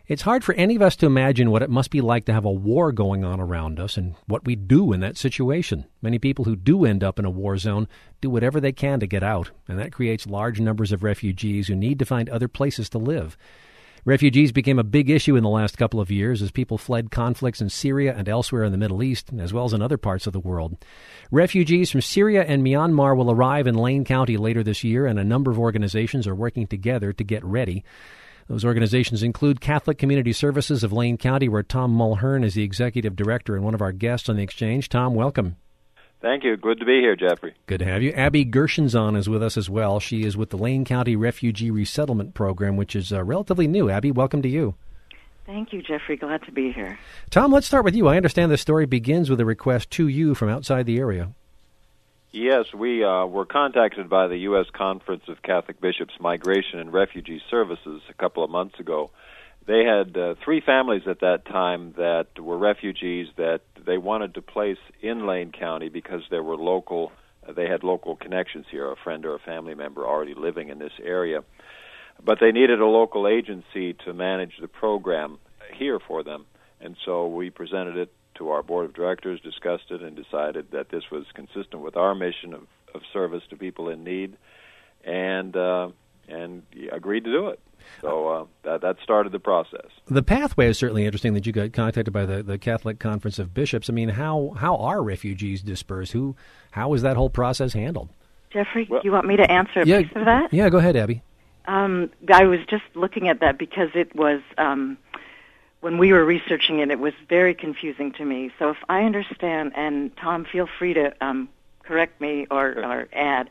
It's hard for any of us to imagine what it must be like to have a war going on around us and what we do in that situation. Many people who do end up in a war zone do whatever they can to get out, and that creates large numbers of refugees who need to find other places to live. Refugees became a big issue in the last couple of years as people fled conflicts in Syria and elsewhere in the Middle East, as well as in other parts of the world. Refugees from Syria and Myanmar will arrive in Lane County later this year, and a number of organizations are working together to get ready. Those organizations include Catholic Community Services of Lane County, where Tom Mulhern is the executive director and one of our guests on the exchange. Tom, welcome. Thank you. Good to be here, Jeffrey. Good to have you. Abby Gershenzon is with us as well. She is with the Lane County Refugee Resettlement Program, which is relatively new. Abby, welcome to you. Thank you, Jeffrey. Glad to be here. Tom, let's start with you. I understand this story begins with a request to you from outside the area. Yes, we were contacted by the U.S. Conference of Catholic Bishops' Migration and Refugee Services a couple of months ago. They had 3 families at that time that were refugees that they wanted to place in Lane County because they were local. They had local connections here, a friend or a family member already living in this area. But they needed a local agency to manage the program here for them. And so we presented it to our board of directors, discussed it, and decided that this was consistent with our mission of service to people in need, and agreed to do it. So that started the process. The pathway is certainly interesting that you got contacted by the Catholic Conference of Bishops. I mean, how are refugees dispersed? How is that whole process handled? Jeffrey, do you want me to answer a piece of that? Yeah, go ahead, Abby. I was just looking at that because it was, when we were researching it, it was very confusing to me. So if I understand, and Tom, feel free to correct me or add,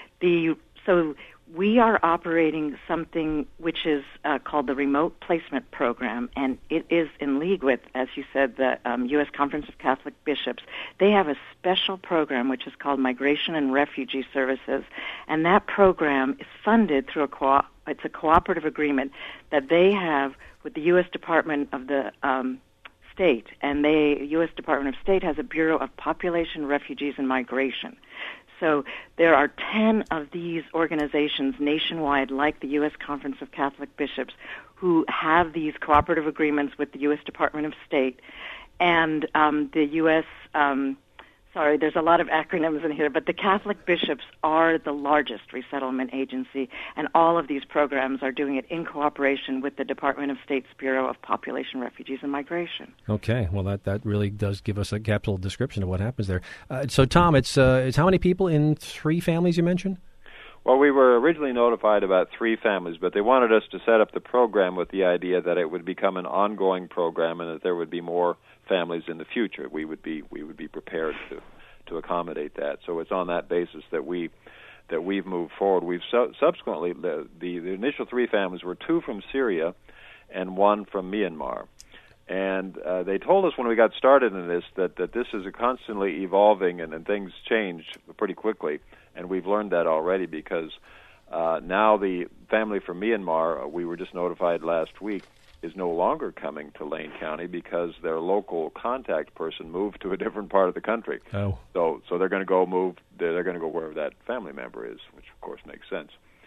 so we are operating something which is called the Remote Placement Program, and it is in league with, as you said, the U.S. Conference of Catholic Bishops. They have a special program which is called Migration and Refugee Services, and that program is funded through it's a cooperative agreement that they have with the U.S. Department of the State, and the U.S. Department of State has a Bureau of Population, Refugees, and Migration. So there are 10 of these organizations nationwide, like the U.S. Conference of Catholic Bishops, who have these cooperative agreements with the U.S. Department of State. And the U.S., there's a lot of acronyms in here, but the Catholic bishops are the largest resettlement agency, and all of these programs are doing it in cooperation with the Department of State's Bureau of Population, Refugees, and Migration. Okay, well, that really does give us a capsule description of what happens there. So, Tom, it's how many people in 3 families you mentioned? Well, we were originally notified about 3 families, but they wanted us to set up the program with the idea that it would become an ongoing program and that there would be more families in the future. We would be prepared to accommodate that. So it's on that basis that we've moved forward. We've subsequently the initial 3 families were 2 from Syria and 1 from Myanmar. And they told us when we got started in this that this is a constantly evolving and things change pretty quickly. And we've learned that already because now the family from Myanmar, we were just notified last week, is no longer coming to Lane County because their local contact person moved to a different part of the country. Oh. So they're going to go move. They're going to go wherever that family member is, which of course makes sense.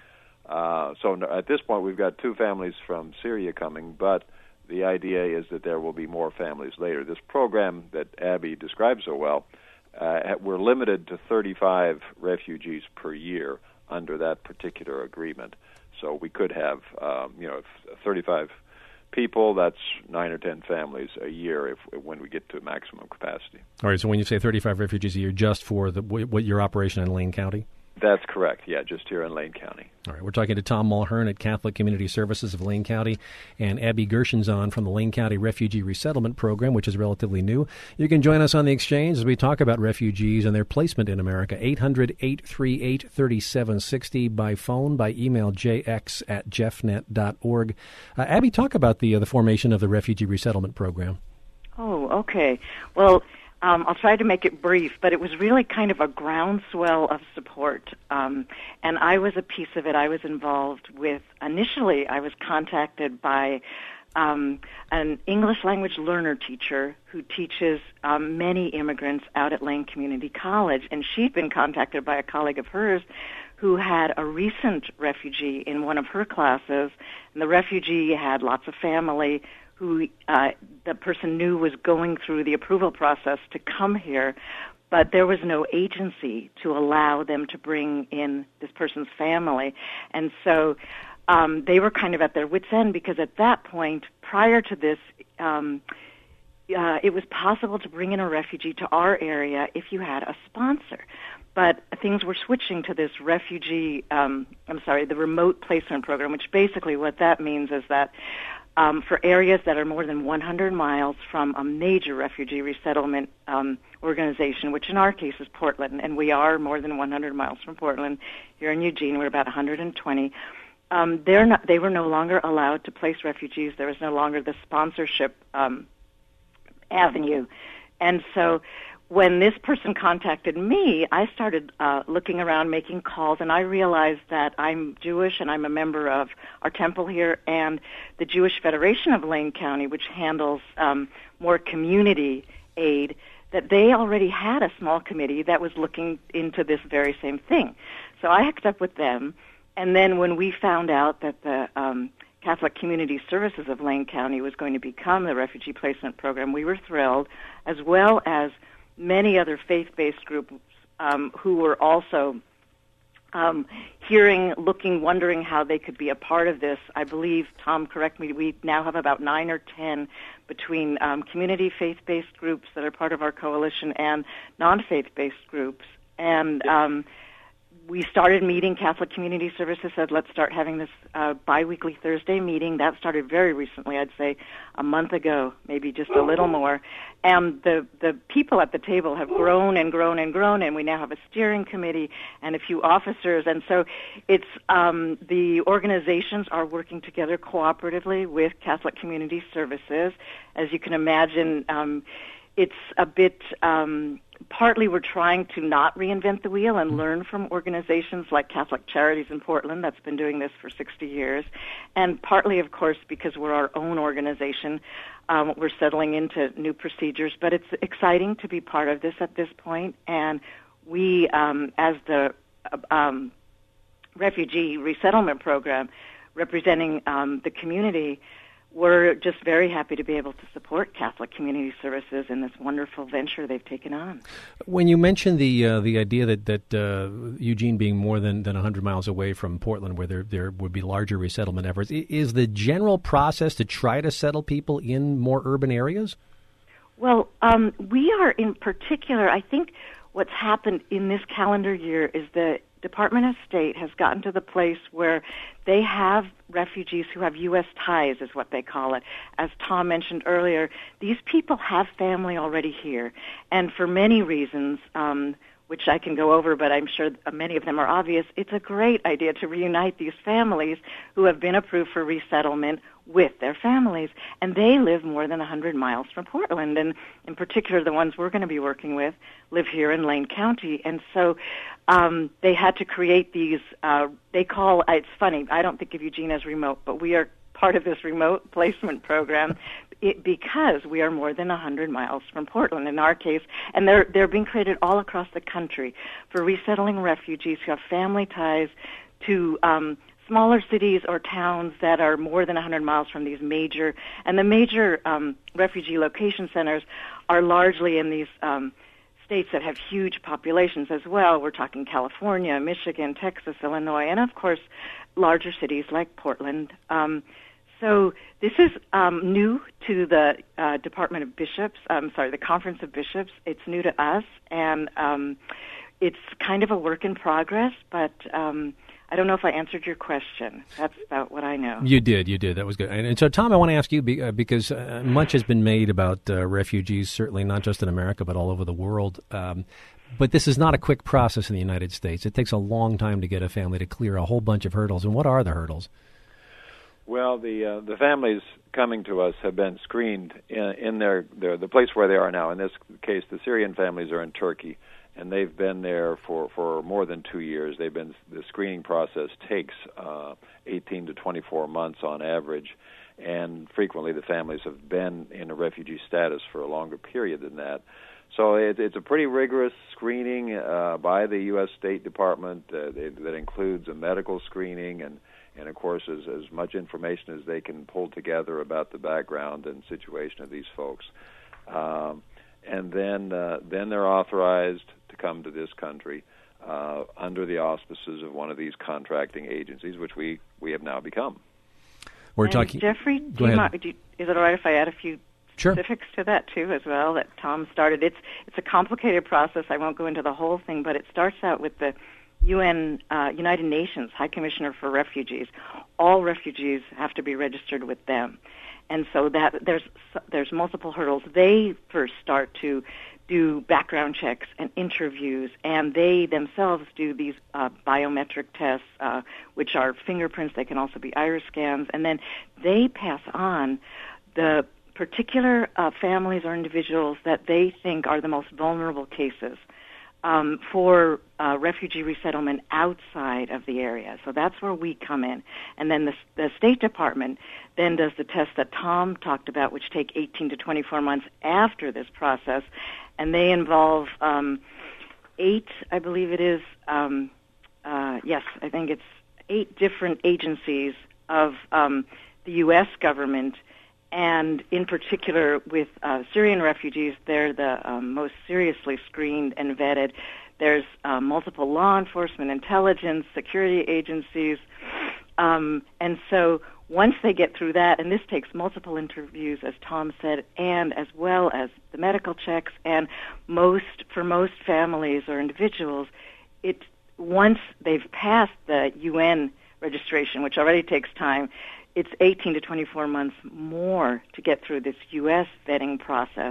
So at this point, we've got 2 families from Syria coming, but the idea is that there will be more families later. This program that Abby describes so well, we're limited to 35 refugees per year under that particular agreement. So we could have, 35 people, that's 9 or 10 families a year when we get to maximum capacity. All right, so when you say 35 refugees a year, just for what your operation in Lane County? That's correct, yeah, just here in Lane County. All right, we're talking to Tom Mulhern at Catholic Community Services of Lane County and Abby Gershenzon from the Lane County Refugee Resettlement Program, which is relatively new. You can join us on the exchange as we talk about refugees and their placement in America. 800-838-3760 by phone, by email, jx@jeffnet.org. Abby, talk about the formation of the Refugee Resettlement Program. Oh, okay. Well, I'll try to make it brief, but it was really kind of a groundswell of support. And I was a piece of it. I was involved with, initially I was contacted by an English language learner teacher who teaches many immigrants out at Lane Community College. And she'd been contacted by a colleague of hers who had a recent refugee in one of her classes, and the refugee had lots of family who the person knew was going through the approval process to come here, but there was no agency to allow them to bring in this person's family. And so they were kind of at their wits' end, because at that point, prior to this, it was possible to bring in a refugee to our area if you had a sponsor. But things were switching to this the remote placement program, which basically what that means is that for areas that are more than 100 miles from a major refugee resettlement organization, which in our case is Portland, and we are more than 100 miles from Portland. Here in Eugene, we're about 120. They were no longer allowed to place refugees. There was no longer the sponsorship avenue. And so when this person contacted me, I started looking around, making calls, and I realized that I'm Jewish and I'm a member of our temple here and the Jewish Federation of Lane County, which handles more community aid, that they already had a small committee that was looking into this very same thing. So I hooked up with them, and then when we found out that the Catholic Community Services of Lane County was going to become the refugee placement program, we were thrilled, as well as many other faith-based groups who were also hearing, looking, wondering how they could be a part of this. I believe, Tom, correct me, we now have about 9 or 10 between community faith-based groups that are part of our coalition and non-faith-based groups. And we started meeting. Catholic Community Services said, let's start having this biweekly Thursday meeting. That started very recently, I'd say a month ago, maybe just a little more. And the people at the table have grown and grown and grown, and we now have a steering committee and a few officers. And so it's the organizations are working together cooperatively with Catholic Community Services. As you can imagine, it's a bit... partly we're trying to not reinvent the wheel and learn from organizations like Catholic Charities in Portland that's been doing this for 60 years. And partly, of course, because we're our own organization, we're settling into new procedures. But it's exciting to be part of this at this point. And we, as the refugee resettlement program representing the community, we're just very happy to be able to support Catholic Community Services in this wonderful venture they've taken on. When you mentioned the idea that Eugene being more than 100 miles away from Portland, where there would be larger resettlement efforts, is the general process to try to settle people in more urban areas? Well, we are in particular, I think what's happened in this calendar year is the Department of State has gotten to the place where they have refugees who have U.S. ties, is what they call it. As Tom mentioned earlier, these people have family already here. And for many reasons, which I can go over, but I'm sure many of them are obvious, it's a great idea to reunite these families who have been approved for resettlement with their families. And they live more than 100 miles from Portland. And in particular, the ones we're going to be working with live here in Lane County. And so they had to create these, they call, it's funny, I don't think of Eugene as remote, but we are part of this remote placement program because we are more than 100 miles from Portland in our case, and they're being created all across the country for resettling refugees who have family ties to smaller cities or towns that are more than 100 miles from these major, and the major refugee location centers are largely in these states that have huge populations as well. We're talking California, Michigan, Texas, Illinois, and of course larger cities like Portland. So this is new to the Department of Bishops, the Conference of Bishops. It's new to us, and it's kind of a work in progress, but I don't know if I answered your question. That's about what I know. You did. That was good. And so, Tom, I want to ask you, because much has been made about refugees, certainly not just in America, but all over the world. But this is not a quick process in the United States. It takes a long time to get a family to clear a whole bunch of hurdles. And what are the hurdles? Well, the families coming to us have been screened in the place where they are now. In this case, the Syrian families are in Turkey, and they've been there for more than 2 years. The screening process takes 18 to 24 months on average, and frequently the families have been in a refugee status for a longer period than that. So it's a pretty rigorous screening by the U.S. State Department that includes a medical screening and of course, as much information as they can pull together about the background and situation of these folks. And then they're authorized to come to this country under the auspices of one of these contracting agencies, which we have now become. We're talking. Jeffrey, is it all right if I add a few specifics to that too, as well? That Tom started. It's a complicated process. I won't go into the whole thing, but it starts out with the UN, United Nations High Commissioner for Refugees. All refugees have to be registered with them, and so that there's multiple hurdles. They first start to do background checks and interviews, and they themselves do these biometric tests, which are fingerprints. They can also be iris scans, and then they pass on the particular families or individuals that they think are the most vulnerable cases for refugee resettlement outside of the area. So that's where we come in. And then the State Department then does the tests that Tom talked about, which take 18 to 24 months after this process, and they involve 8, I believe it is, yes, I think it's 8 different agencies of the U.S. government. And in particular, with Syrian refugees, they're the most seriously screened and vetted. There's multiple law enforcement, intelligence, security agencies. And so once they get through that, and this takes multiple interviews, as Tom said, and as well as the medical checks, and for most families or individuals, once they've passed the UN registration, which already takes time, it's 18 to 24 months more to get through this U.S. vetting process.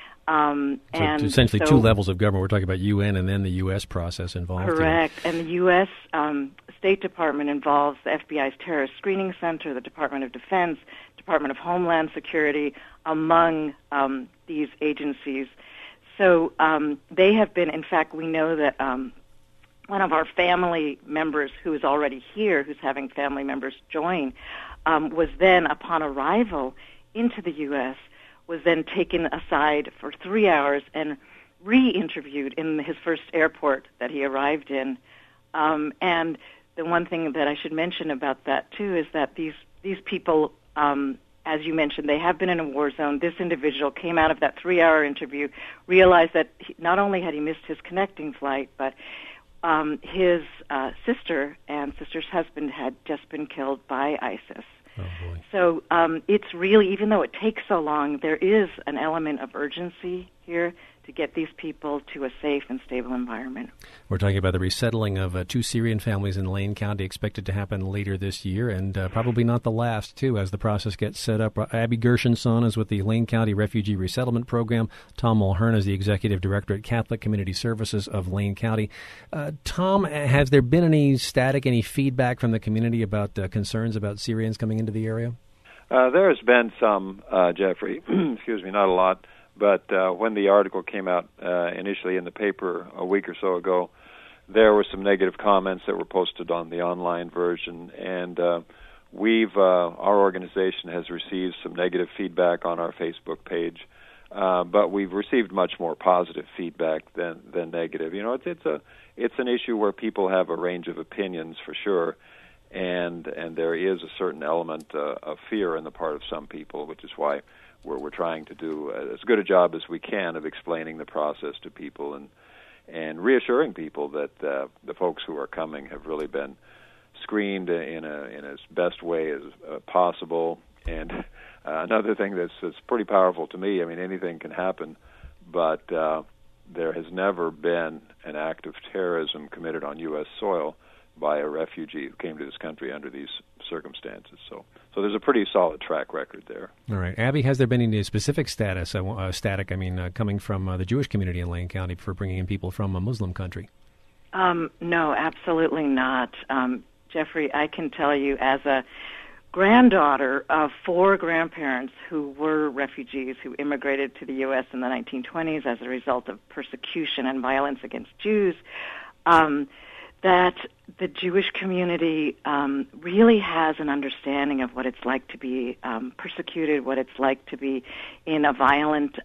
So essentially 2 levels of government. We're talking about UN and then the U.S. process involved. Correct. And the U.S. State Department involves the FBI's Terrorist Screening Center, the Department of Defense, Department of Homeland Security, among these agencies. So they have been, in fact, we know that one of our family members who is already here, who's having family members join, was then, upon arrival into the U.S., was then taken aside for 3 hours and re-interviewed in his first airport that he arrived in. And the one thing that I should mention about that, too, is that these people, as you mentioned, they have been in a war zone. This individual came out of that 3-hour interview, realized that not only had he missed his connecting flight, but his sister and sister's husband had just been killed by ISIS. Oh, boy. So it's really, even though it takes so long, there is an element of urgency here to get these people to a safe and stable environment. We're talking about the resettling of 2 Syrian families in Lane County, expected to happen later this year, and probably not the last, too, as the process gets set up. Abby Gershenson is with the Lane County Refugee Resettlement Program. Tom Mulhern is the Executive Director at Catholic Community Services of Lane County. Tom, has there been any feedback from the community about concerns about Syrians coming into the area? There has been some, Jeffrey. Excuse me, not a lot. But when the article came out initially in the paper a week or so ago, there were some negative comments that were posted on the online version, and our organization has received some negative feedback on our Facebook page, but we've received much more positive feedback than negative. You know, it's an issue where people have a range of opinions for sure, and there is a certain element of fear on the part of some people, which is why we're trying to do as good a job as we can of explaining the process to people and reassuring people that the folks who are coming have really been screened in as best way as possible. And another thing that's pretty powerful to me, I mean, anything can happen, but there has never been an act of terrorism committed on U.S. soil by a refugee who came to this country under these circumstances. So there's a pretty solid track record there. All right. Abby, has there been any specific coming from the Jewish community in Lane County for bringing in people from a Muslim country? No, absolutely not. Jeffrey, I can tell you as a granddaughter of 4 grandparents who were refugees who immigrated to the U.S. in the 1920s as a result of persecution and violence against Jews, that the Jewish community really has an understanding of what it's like to be persecuted, what it's like to be in a violent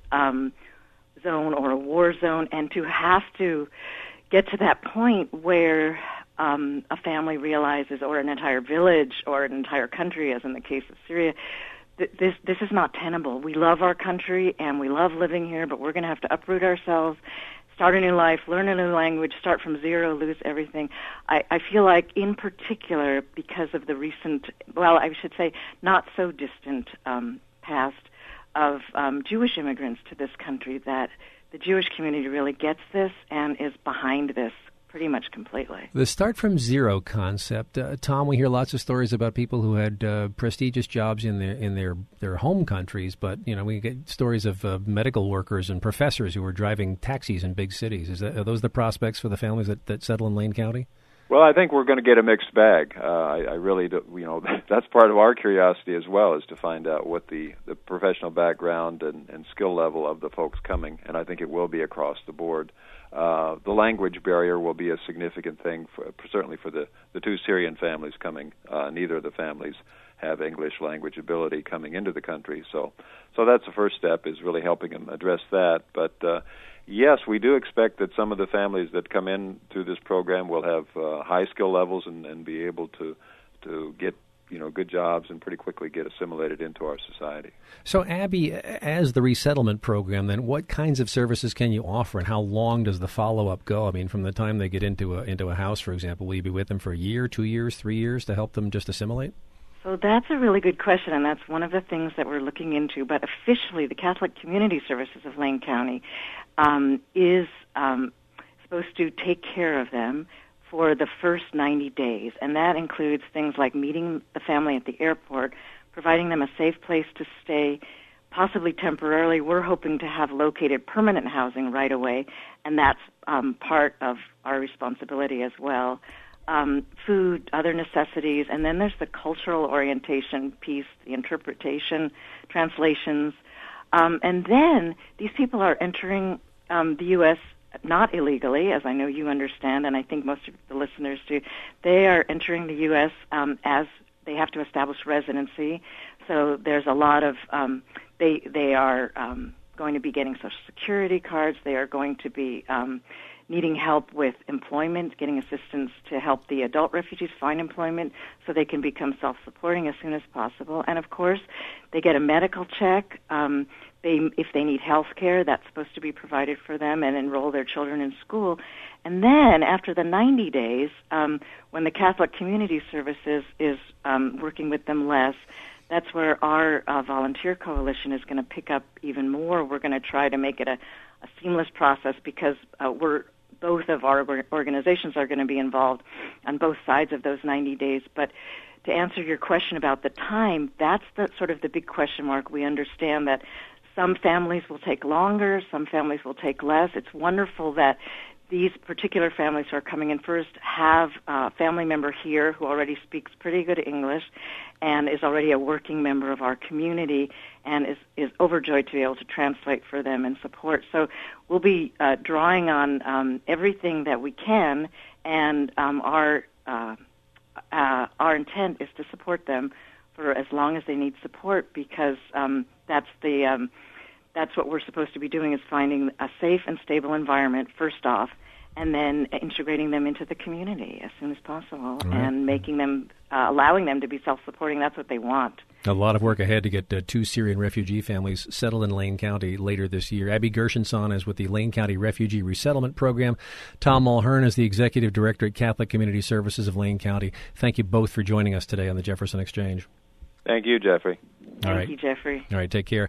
zone or a war zone, and to have to get to that point where a family realizes, or an entire village, or an entire country, as in the case of Syria, this is not tenable. We love our country and we love living here, but we're going to have to uproot ourselves, start a new life, learn a new language, start from zero, lose everything. I feel like, in particular, because of the recent, well, I should say, not so distant past of Jewish immigrants to this country, that the Jewish community really gets this and is behind this pretty much completely. The start from zero concept, Tom. We hear lots of stories about people who had prestigious jobs in their home countries, but we get stories of medical workers and professors who were driving taxis in big cities. Are those the prospects for the families that settle in Lane County? Well, I think we're going to get a mixed bag. I really do, that's part of our curiosity as well, is to find out what the professional background and skill level of the folks coming, and I think it will be across the board. The language barrier will be a significant thing, certainly for the two Syrian families coming. Neither of the families have English language ability coming into the country, so that's the first step, is really helping them address that. But yes, we do expect that some of the families that come in through this program will have high skill levels and be able to get good jobs and pretty quickly get assimilated into our society. So, Abby, as the resettlement program, then what kinds of services can you offer, and how long does the follow-up go? I mean, from the time they get into a house, for example, will you be with them for a year, 2 years, 3 years to help them just assimilate? So that's a really good question, and that's one of the things that we're looking into. But officially, the Catholic Community Services of Lane County is supposed to take care of them for the first 90 days, and that includes things like meeting the family at the airport, providing them a safe place to stay, possibly temporarily. We're hoping to have located permanent housing right away, and that's part of our responsibility as well. Food, other necessities, and then there's the cultural orientation piece, the interpretation, translations, and then these people are entering the U.S. not illegally, as I know you understand, and I think most of the listeners do. They are entering the U.S. As they have to establish residency. So there's a lot of they are going to be getting Social Security cards. They are going to be needing help with employment, getting assistance to help the adult refugees find employment so they can become self-supporting as soon as possible. And, of course, they get a medical check. If they need health care, that's supposed to be provided for them, and enroll their children in school. And then after the 90 days, when the Catholic Community Services is working with them less, that's where our volunteer coalition is going to pick up even more. We're going to try to make it a seamless process, because both of our organizations are going to be involved on both sides of those 90 days. But to answer your question about the time, that's the sort of the big question mark. We understand that some families will take longer, some families will take less. It's wonderful that these particular families who are coming in first have a family member here who already speaks pretty good English and is already a working member of our community, and is overjoyed to be able to translate for them and support. So we'll be drawing on everything that we can, and our intent is to support them for as long as they need support, because that's what we're supposed to be doing, is finding a safe and stable environment first off, and then integrating them into the community as soon as possible, and making them, allowing them to be self-supporting. That's what they want. A lot of work ahead to get two Syrian refugee families settled in Lane County later this year. Abby Gershenson is with the Lane County Refugee Resettlement Program. Tom Mulhern is the Executive Director at Catholic Community Services of Lane County. Thank you both for joining us today on the Jefferson Exchange. Thank you, Jeffrey. Thank you, Jeffrey. All right, take care.